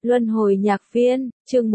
Luân hồi nhạc viên, chương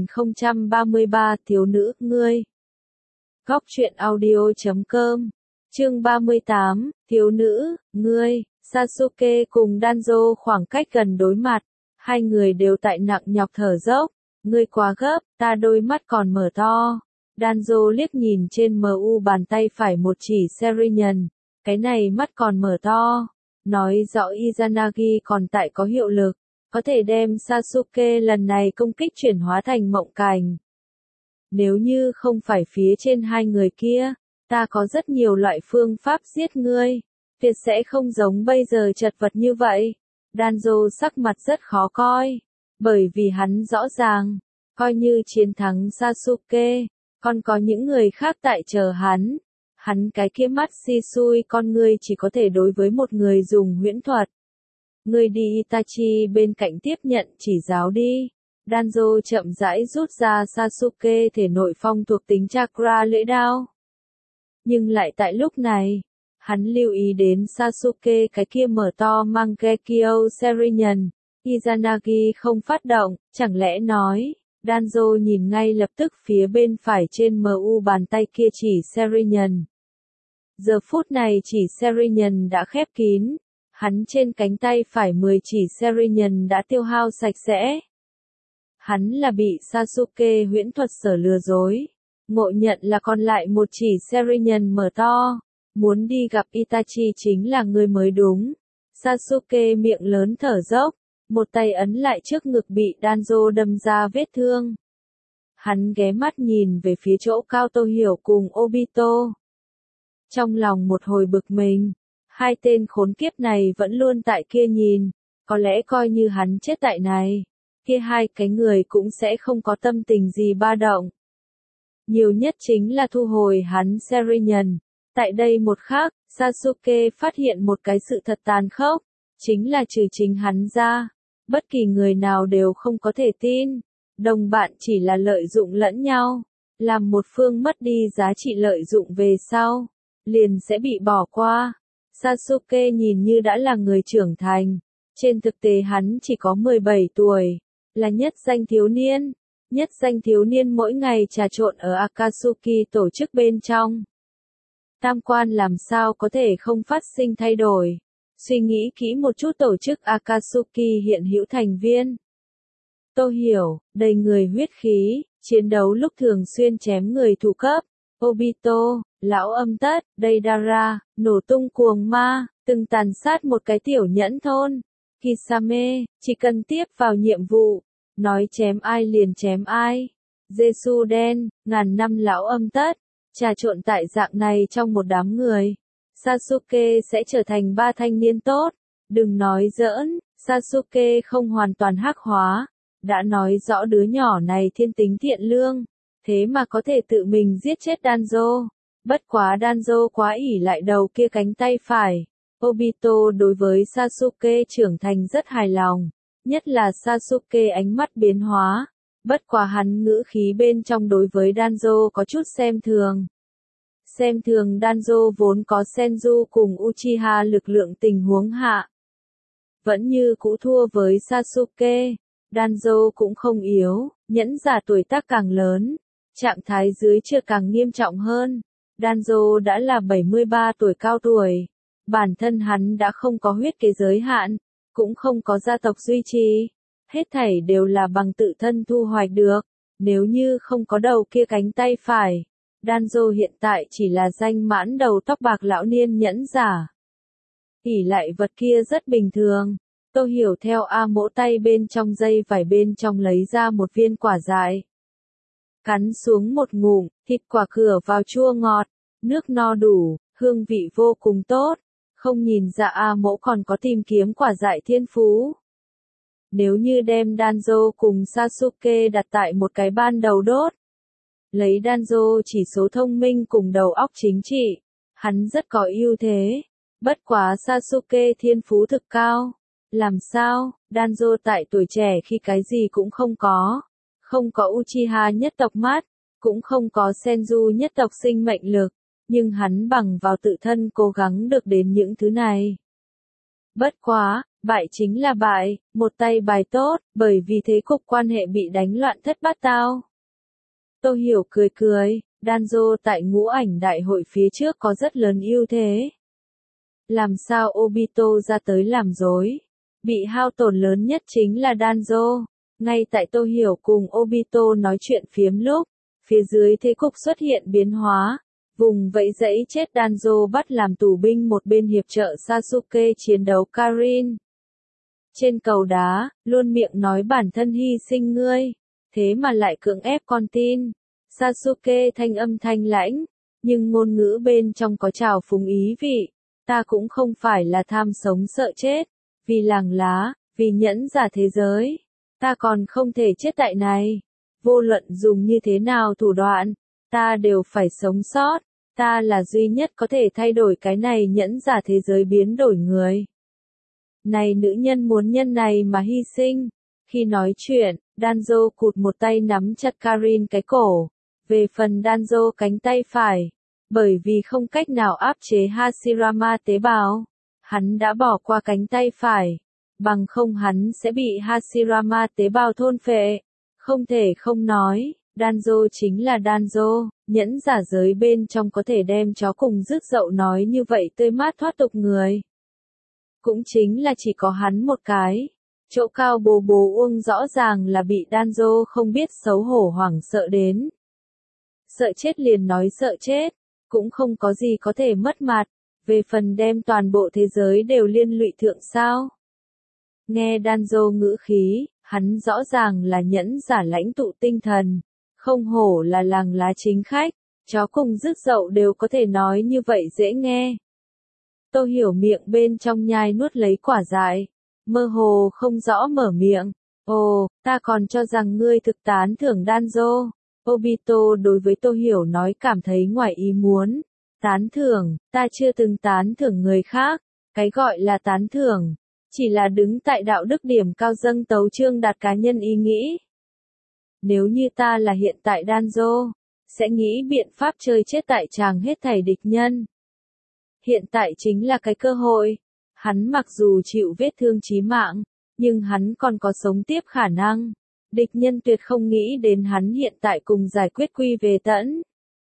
1033, thiếu nữ, ngươi. Góc truyện audio.com, chương 38, thiếu nữ, ngươi. Sasuke cùng Danzo khoảng cách gần đối mặt, hai người đều tại nặng nhọc thở dốc. Ngươi quá gấp, ta đôi mắt còn mở to. Danzo liếc nhìn trên mu bàn tay phải một chỉ Sharingan, cái này mắt còn mở to, nói rõ Izanagi còn tại có hiệu lực, có thể đem Sasuke lần này công kích chuyển hóa thành mộng cảnh. Nếu như không phải phía trên hai người kia, ta có rất nhiều loại phương pháp giết ngươi, tuyệt sẽ không giống bây giờ chật vật như vậy. Danzo sắc mặt rất khó coi, bởi vì hắn rõ ràng, coi như chiến thắng Sasuke, còn có những người khác tại chờ hắn. Hắn cái kia mắt Shisui con ngươi chỉ có thể đối với một người dùng huyễn thuật. Ngươi đi Itachi bên cạnh tiếp nhận chỉ giáo đi. Danzo chậm rãi rút ra Sasuke thể nội phong thuộc tính chakra lưỡi đao. Nhưng lại tại lúc này, hắn lưu ý đến Sasuke cái kia mở to Mangekyo Sharingan. Izanagi không phát động, chẳng lẽ nói, Danzo nhìn ngay lập tức phía bên phải trên mu bàn tay kia chỉ Sharingan. Giờ phút này chỉ Sharingan đã khép kín, hắn trên cánh tay phải 10 chỉ Sharingan đã tiêu hao sạch sẽ. Hắn là bị Sasuke huyễn thuật sở lừa dối, ngộ nhận là còn lại một chỉ Sharingan mở to, muốn đi gặp Itachi chính là người mới đúng. Sasuke miệng lớn thở dốc, một tay ấn lại trước ngực bị Danzo đâm ra vết thương. Hắn ghé mắt nhìn về phía chỗ Cao Tô Hiểu cùng Obito. Trong lòng một hồi bực mình, hai tên khốn kiếp này vẫn luôn tại kia nhìn, có lẽ coi như hắn chết tại này, kia hai cái người cũng sẽ không có tâm tình gì ba động. Nhiều nhất chính là thu hồi hắn Sharingan. Tại đây một khắc, Sasuke phát hiện một cái sự thật tàn khốc, chính là trừ chính hắn ra, bất kỳ người nào đều không có thể tin. Đồng bạn chỉ là lợi dụng lẫn nhau, làm một phương mất đi giá trị lợi dụng về sau, liền sẽ bị bỏ qua. Sasuke nhìn như đã là người trưởng thành, trên thực tế hắn chỉ có 17 tuổi, là nhất danh thiếu niên. Nhất danh thiếu niên mỗi ngày trà trộn ở Akatsuki tổ chức bên trong. Tam quan làm sao có thể không phát sinh thay đổi. Suy nghĩ kỹ một chút tổ chức Akatsuki hiện hữu thành viên. Tô Hiểu, đầy người huyết khí, chiến đấu lúc thường xuyên chém người thủ cấp. Obito, lão âm tất, Deidara, nổ tung cuồng ma, từng tàn sát một cái tiểu nhẫn thôn. Kisame, chỉ cần tiếp vào nhiệm vụ, nói chém ai liền chém ai. Jesuden, ngàn năm lão âm tất, trà trộn tại dạng này trong một đám người. Sasuke sẽ trở thành ba thanh niên tốt. Đừng nói giỡn, Sasuke không hoàn toàn hắc hóa. Đã nói rõ đứa nhỏ này thiên tính thiện lương, thế mà có thể tự mình giết chết Danzo. Bất quá Danzo quá ỷ lại đầu kia cánh tay phải. Obito đối với Sasuke trưởng thành rất hài lòng, nhất là Sasuke ánh mắt biến hóa. Bất quá hắn ngữ khí bên trong đối với Danzo có chút xem thường. Xem thường Danzo vốn có Senju cùng Uchiha lực lượng tình huống hạ. Vẫn như cũ thua với Sasuke. Danzo cũng không yếu, nhẫn giả tuổi tác càng lớn, trạng thái dưới chưa càng nghiêm trọng hơn. Danzo đã là 73 tuổi cao tuổi, bản thân hắn đã không có huyết kế giới hạn, cũng không có gia tộc duy trì, hết thảy đều là bằng tự thân thu hoạch được. Nếu như không có đầu kia cánh tay phải, Danzo hiện tại chỉ là danh mãn đầu tóc bạc lão niên nhẫn giả. Ỷ lại vật kia rất bình thường. Tô Hiểu theo A Mỗ tay bên trong dây vải bên trong lấy ra một viên quả dại. Cắn xuống một ngụm, thịt quả cửa vào chua ngọt, nước no đủ, hương vị vô cùng tốt. Không nhìn ra A Mỗ còn có tìm kiếm quả dại thiên phú. Nếu như đem Danzo cùng Sasuke đặt tại một cái ban đầu đốt, lấy Danzo chỉ số thông minh cùng đầu óc chính trị, hắn rất có ưu thế. Bất quá Sasuke thiên phú thực cao. Làm sao, Danzo tại tuổi trẻ khi cái gì cũng không có Uchiha nhất tộc mắt, cũng không có Senju nhất tộc sinh mệnh lực, nhưng hắn bằng vào tự thân cố gắng được đến những thứ này. Bất quá, bại chính là bại, một tay bài tốt, bởi vì thế cục quan hệ bị đánh loạn thất bát tao. Tô Hiểu cười cười, Danzo tại ngũ ảnh đại hội phía trước có rất lớn ưu thế. Làm sao Obito ra tới làm dối? Bị hao tổn lớn nhất chính là Danzo. Ngay tại Tô Hiểu cùng Obito nói chuyện phiếm lúc, phía dưới thế cục xuất hiện biến hóa. Vùng vẫy dẫy chết Danzo bắt làm tù binh một bên hiệp trợ Sasuke chiến đấu Karin. Trên cầu đá, luôn miệng nói bản thân hy sinh ngươi, thế mà lại cưỡng ép con tin. Sasuke thanh âm thanh lãnh, nhưng ngôn ngữ bên trong có trào phúng ý vị. Ta cũng không phải là tham sống sợ chết, vì làng lá, vì nhẫn giả thế giới. Ta còn không thể chết tại này. Vô luận dùng như thế nào thủ đoạn, ta đều phải sống sót. Ta là duy nhất có thể thay đổi cái này nhẫn giả thế giới biến đổi người. Này nữ nhân muốn nhân này mà hy sinh. Khi nói chuyện, Danzo cụt một tay nắm chặt Karin cái cổ. Về phần Danzo cánh tay phải, bởi vì không cách nào áp chế Hashirama tế bào, hắn đã bỏ qua cánh tay phải, bằng không hắn sẽ bị Hashirama tế bào thôn phệ. Không thể không nói, Danzo chính là Danzo, nhẫn giả giới bên trong có thể đem chó cùng rước dậu nói như vậy tươi mát thoát tục người. Cũng chính là chỉ có hắn một cái. Chỗ cao bồ bồ uông rõ ràng là bị Danzo không biết xấu hổ hoảng sợ đến. Sợ chết liền nói sợ chết, cũng không có gì có thể mất mặt, về phần đem toàn bộ thế giới đều liên lụy thượng sao. Nghe Danzo ngữ khí, hắn rõ ràng là nhẫn giả lãnh tụ tinh thần, không hổ là làng lá chính khách, chó cùng rước dậu đều có thể nói như vậy dễ nghe. Tô Hiểu miệng bên trong nhai nuốt lấy quả dại, mơ hồ không rõ mở miệng, ồ, ta còn cho rằng ngươi thực tán thưởng Danzo. Obito đối với Tô Hiểu nói cảm thấy ngoài ý muốn. Tán thưởng, ta chưa từng tán thưởng người khác, cái gọi là tán thưởng, chỉ là đứng tại đạo đức điểm cao dâng tấu chương đạt cá nhân ý nghĩ. Nếu như ta là hiện tại Danzo, sẽ nghĩ biện pháp chơi chết tại chàng hết thảy địch nhân. Hiện tại chính là cái cơ hội, hắn mặc dù chịu vết thương chí mạng, nhưng hắn còn có sống tiếp khả năng. Địch nhân tuyệt không nghĩ đến hắn hiện tại cùng giải quyết quy về tẫn.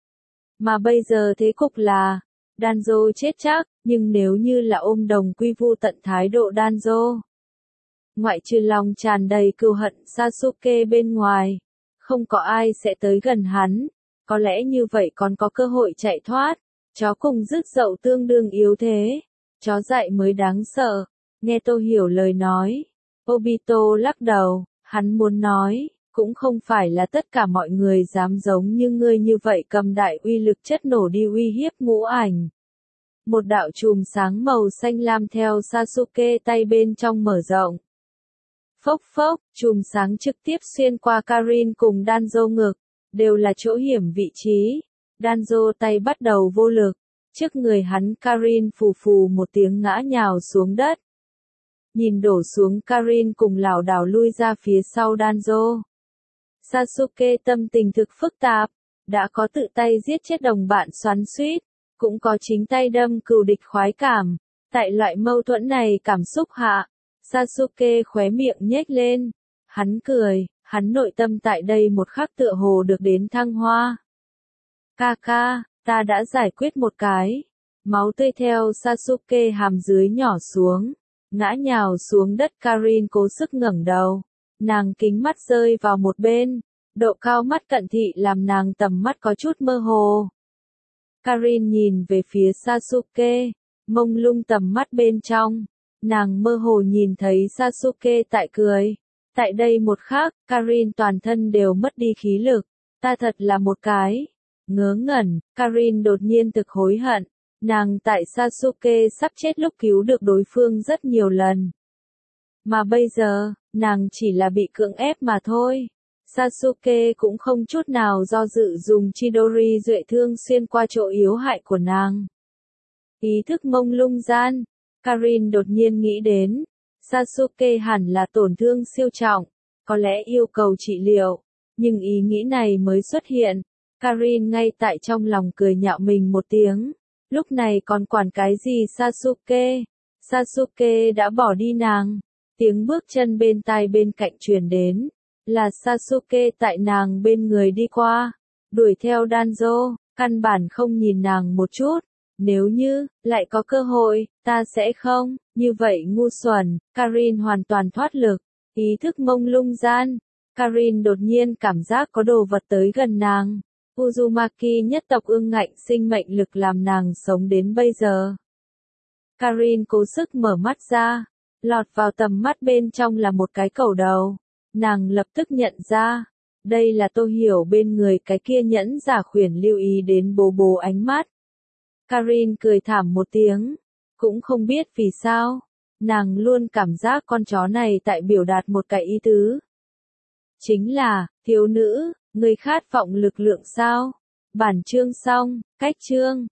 Mà bây giờ thế cục là, Danzo chết chắc, nhưng nếu như là ôm đồng quy vu tận thái độ Danzo. Ngoại trừ lòng tràn đầy cừu hận Sasuke bên ngoài, không có ai sẽ tới gần hắn, có lẽ như vậy còn có cơ hội chạy thoát. Chó cùng rước dậu tương đương yếu thế, chó dại mới đáng sợ. Nghe Tô Hiểu lời nói, Obito lắc đầu. Hắn muốn nói, cũng không phải là tất cả mọi người dám giống như ngươi như vậy cầm đại uy lực chất nổ đi uy hiếp ngũ ảnh. Một đạo chùm sáng màu xanh lam theo Sasuke tay bên trong mở rộng. Phốc phốc, chùm sáng trực tiếp xuyên qua Karin cùng Danzo ngực, đều là chỗ hiểm vị trí. Danzo tay bắt đầu vô lực, trước người hắn Karin phù phù một tiếng ngã nhào xuống đất. Nhìn đổ xuống Karin cùng lảo đảo lui ra phía sau Danzo. Sasuke tâm tình thực phức tạp, đã có tự tay giết chết đồng bạn xoắn xuýt, cũng có chính tay đâm cừu địch khoái cảm. Tại loại mâu thuẫn này cảm xúc hạ, Sasuke khóe miệng nhếch lên. Hắn cười, hắn nội tâm tại đây một khắc tựa hồ được đến thăng hoa. Kaka, ta đã giải quyết một cái. Máu tươi theo Sasuke hàm dưới nhỏ xuống. Ngã nhào xuống đất Karin cố sức ngẩng đầu. Nàng kính mắt rơi vào một bên. Độ cao mắt cận thị làm nàng tầm mắt có chút mơ hồ. Karin nhìn về phía Sasuke. Mông lung tầm mắt bên trong. Nàng mơ hồ nhìn thấy Sasuke tại cười. Tại đây một khắc, Karin toàn thân đều mất đi khí lực. Ta thật là một cái. Ngớ ngẩn, Karin đột nhiên thực hối hận. Nàng tại Sasuke sắp chết lúc cứu được đối phương rất nhiều lần. Mà bây giờ, nàng chỉ là bị cưỡng ép mà thôi. Sasuke cũng không chút nào do dự dùng Chidori duệ thương xuyên qua chỗ yếu hại của nàng. Ý thức mông lung gian, Karin đột nhiên nghĩ đến, Sasuke hẳn là tổn thương siêu trọng, có lẽ yêu cầu trị liệu, nhưng ý nghĩ này mới xuất hiện. Karin ngay tại trong lòng cười nhạo mình một tiếng. Lúc này còn quản cái gì Sasuke? Sasuke đã bỏ đi nàng. Tiếng bước chân bên tai bên cạnh truyền đến. Là Sasuke tại nàng bên người đi qua. Đuổi theo Danzo, căn bản không nhìn nàng một chút. Nếu như, lại có cơ hội, ta sẽ không, như vậy ngu xuẩn. Karin hoàn toàn thoát lực. Ý thức mông lung gian. Karin đột nhiên cảm giác có đồ vật tới gần nàng. Uzumaki nhất tộc ương ngạnh sinh mệnh lực làm nàng sống đến bây giờ. Karin cố sức mở mắt ra. Lọt vào tầm mắt bên trong là một cái cầu đầu. Nàng lập tức nhận ra. Đây là Tô Hiểu bên người cái kia nhẫn giả khuyển lưu ý đến bố bố ánh mắt. Karin cười thảm một tiếng. Cũng không biết vì sao. Nàng luôn cảm giác con chó này tại biểu đạt một cái ý tứ. Chính là, thiếu nữ, người khát vọng lực lượng sao? Bản chương xong, cách chương.